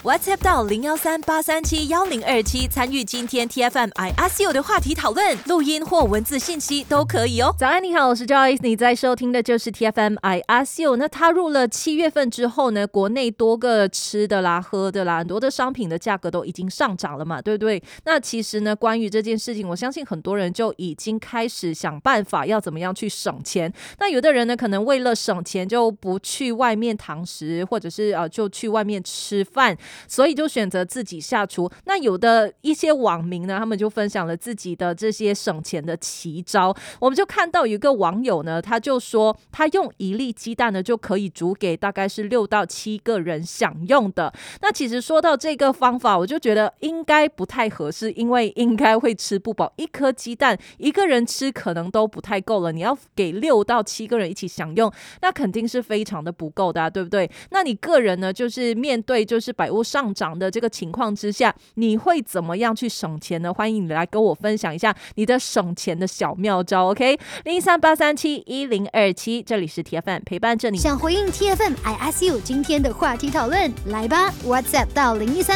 WhatsApp 到013-837-1027参与今天 TFM I Ask You 的话题讨论，录音或文字信息都可以哦。早安你好，我是 Joyce， 你在收听的就是 TFM I Ask You。 那踏入了7月份之后呢，国内多个吃的啦喝的啦很多的商品的价格都已经上涨了嘛，对不对？那其实呢，关于这件事情我相信很多人就已经开始想办法要怎么样去省钱。那有的人呢可能为了省钱就不去外面堂食，或者是就去外面吃饭，所以就选择自己下厨。那有的一些网民呢，他们就分享了自己的这些省钱的奇招。我们就看到有一个网友呢，他就说他用1粒鸡蛋呢就可以煮给大概是6到7个人享用的。那其实说到这个方法，我就觉得应该不太合适，因为应该会吃不饱。1颗鸡蛋1个人吃可能都不太够了，你要给6到7个人一起享用，那肯定是非常的不够的对不对？那你个人呢，就是面对就是百物上涨的这个情况之下，你会怎么样去省钱呢？欢迎你来跟我分享一下你的省钱的小妙招 OK， 038371027，这里是 TFM 陪伴着你。 想回应 TFM I Ask You 今天的话题讨论，来吧 WhatsApp 到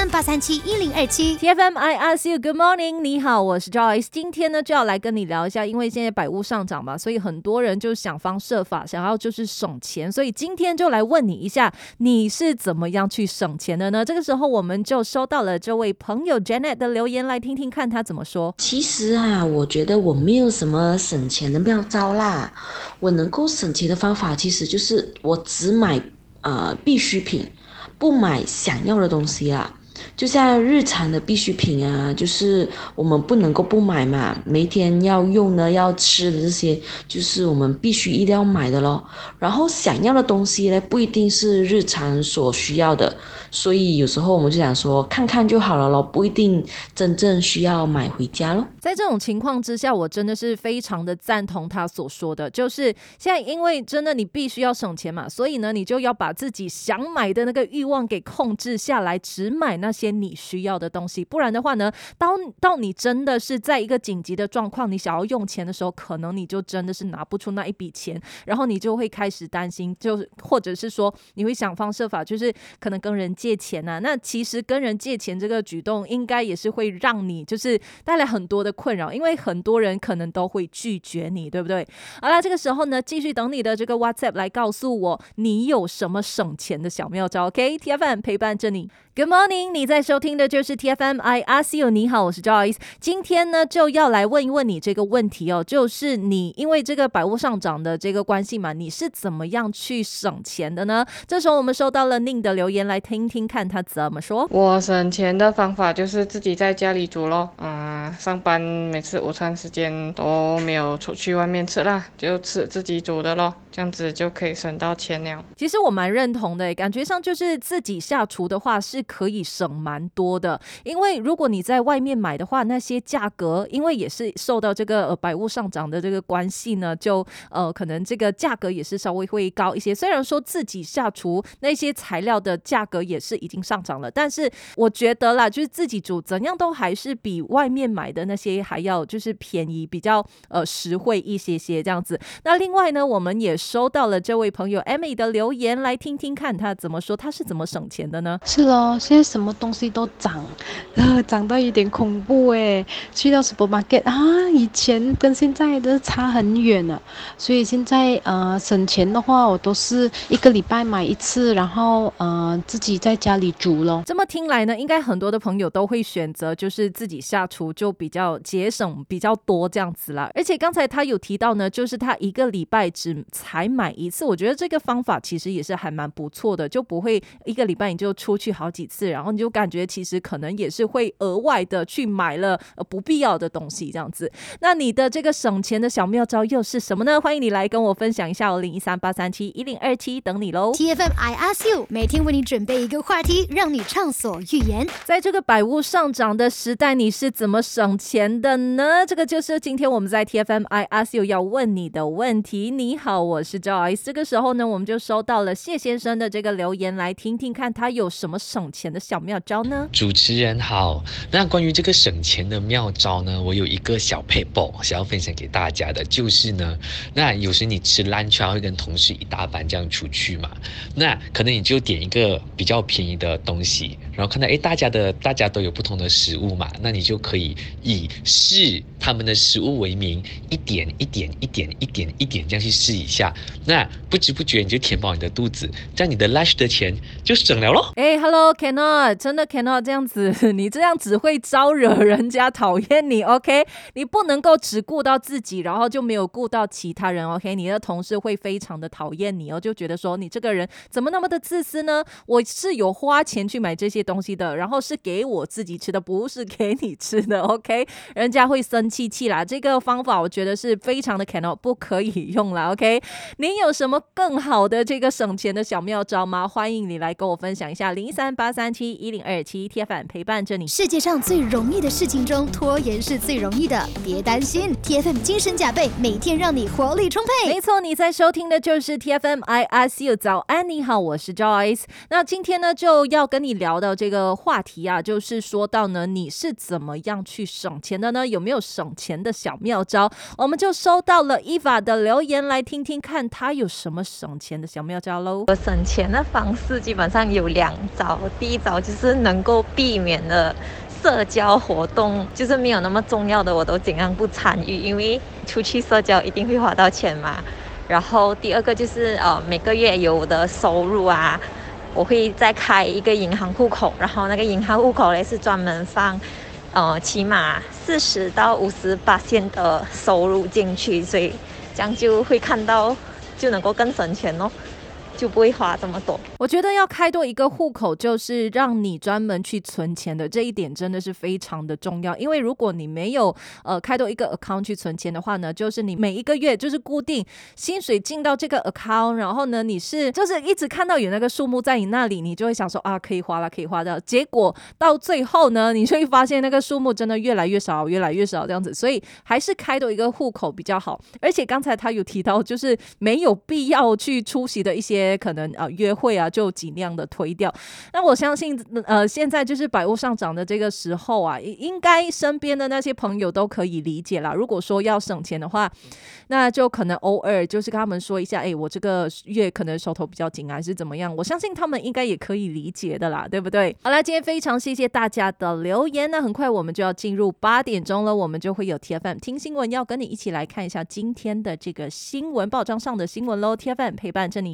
013-837-1027 TFM I Ask You Good Morning， 你好，我是 Joyce。 今天呢就要来跟你聊一下，因为现在百物上涨嘛，所以很多人就想方设法想要就是省钱，所以今天就来问你一下，你是怎么样去省钱的呢？这个时候我们就收到了这位朋友 Janet 的留言，来听听看他怎么说。 其实我觉得我没有什么省钱的妙招啦。我能够省钱的方法其实就是我只买必需品，不买想要的东西啦。就像日常的必需品就是我们不能够不买嘛，每天要用的要吃的这些就是我们必须一定要买的咯。然后想要的东西呢，不一定是日常所需要的，所以有时候我们就想说看看就好了咯，不一定真正需要买回家咯。 在这种情况之下，我真的是非常的赞同他所说的，就是现在因为真的你必须要省钱嘛，所以呢你就要把自己想买的那个欲望给控制下来，只买那些你需要的东西。不然的话呢，到你真的是在一个紧急的状况，你想要用钱的时候，可能你就真的是拿不出那一笔钱，然后你就会开始担心，就或者是说你会想方设法就是可能跟人借钱那其实跟人借钱这个举动应该也是会让你就是带来很多的困扰，因为很多人可能都会拒绝你，对不对？好啦，这个时候呢继续等你的这个 WhatsApp 来告诉我你有什么省钱的小妙招 OK， TFM 陪伴着你。 Good morning， 你在收听的就是 TFM I Ask You， 你好，我是 Joyce。 今天呢就要来问一问你这个问题就是你因为这个百物上涨的这个关系嘛，你是怎么样去省钱的呢？这时候我们收到了宁的留言，来听听看他怎么说。 我省钱的方法就是自己在家里煮咯。上班每次午餐时间都没有出去外面吃啦，就吃自己煮的咯，这样子就可以省到钱了。 其实我蛮认同的，感觉上就是自己下厨的话是可以省蛮多的，因为如果你在外面买的话，那些价格因为也是受到这个百物上涨的这个关系呢，就可能这个价格也是稍微会高一些。虽然说自己下厨那些材料的价格也是已经上涨了，但是我觉得啦，就是自己煮怎样都还是比外面买的那些还要就是便宜，比较实惠一些些这样子。那另外呢，我们也收到了这位朋友 Amy 的留言，来听听看他怎么说，他是怎么省钱的呢？ 是咯，现在什么东西都涨，涨到有点恐怖诶。去到 supermarket 以前跟现在都差很远了，所以现在省钱的话，我都是1个礼拜买一次，然后自己在家里煮咯。 这么听来呢，应该很多的朋友都会选择就是自己下厨，就比较节省比较多这样子啦。而且刚才他有提到呢，就是他1个礼拜才买一次，我觉得这个方法其实也是还蛮不错的，就不会1个礼拜你就出去好几次，然后你就感觉其实可能也是会额外的去买了不必要的东西这样子。那你的这个省钱的小妙招又是什么呢？欢迎你来跟我分享一下013-837-1027等你咯。 TFM I Ask You 每天为你准备一个话题，让你畅所欲言。 在这个百物上涨的时代，你是怎么省钱的呢？这个就是今天我们在 TFM I Ask You 要问你的问题。你好，我是 Joyce。 这个时候呢，我们就收到了谢先生的这个留言，来听听看他有什么省钱的小妙妙招呢？ 主持人好，那关于这个省钱的妙招呢，我有一个小撇步想要分享给大家的，就是呢，那有时你吃 lunch 会跟同事一大班这样出去嘛，那可能你就点一个比较便宜的东西，然后看到大家都有不同的食物嘛，那你就可以以试他们的食物为名，一点这样去试一下，那不知不觉你就填饱你的肚子，这样你的 lunch 的钱就省了咯。 Hello cannot， 真的 cannot 这样子，你这样只会招惹人家讨厌你 OK， 你不能够只顾到自己，然后就没有顾到其他人 OK， 你的同事会非常的讨厌你就觉得说你这个人怎么那么的自私呢？我是有花钱去买这些东西的，然后是给我自己吃的，不是给你吃的 OK， 人家会生气啦，这个方法我觉得是非常的 cannot， 不可以用啦 OK， 你有什么更好的这个省钱的小妙招吗？欢迎你来跟我分享一下，038371027 TFM 陪伴着你。 世界上最容易的事情中，拖延是最容易的，别担心 ，TFM 精神加倍，每天让你活力充沛。 没错，你在收听的就是 TFM I Ask You， 早安你好，我是 Joyce。那今天呢就要跟你聊的这个话题啊，就是说到呢你是怎么样去省钱的呢？有没有省钱的小妙招？我们就收到了 Eva 的留言，来听听看她有什么省钱的小妙招喽。 我省钱的方式基本上有2招，第一招就是能够避免的社交活动，就是没有那么重要的我都尽量不参与，因为出去社交一定会花到钱嘛。然后第二个就是每个月有我的收入啊，我会再开一个银行户口，然后那个银行户口呢是专门放起码40%到50%的收入进去，所以这样就会看到就能够更省钱咯，就不会花这么多。 我觉得要开多一个户口，就是让你专门去存钱的，这一点真的是非常的重要。因为如果你没有开多一个 account 去存钱的话呢，就是你每一个月就是固定薪水进到这个 account， 然后呢你是就是一直看到有那个数目在你那里，你就会想说可以花了可以花掉，结果到最后呢你就会发现那个数目真的越来越少越来越少这样子，所以还是开多一个户口比较好。而且刚才他有提到就是没有必要去出席的一些可能约会啊，就尽量的推掉。那我相信现在就是百物上涨的这个时候啊，应该身边的那些朋友都可以理解啦。如果说要省钱的话，那就可能偶尔就是跟他们说一下，我这个月可能手头比较紧还是怎么样，我相信他们应该也可以理解的啦，对不对？好啦，今天非常谢谢大家的留言，那很快我们就要进入8点钟了，我们就会有 TFM 听新闻，要跟你一起来看一下今天的这个新闻报章上的新闻咯。TFM 陪伴着你。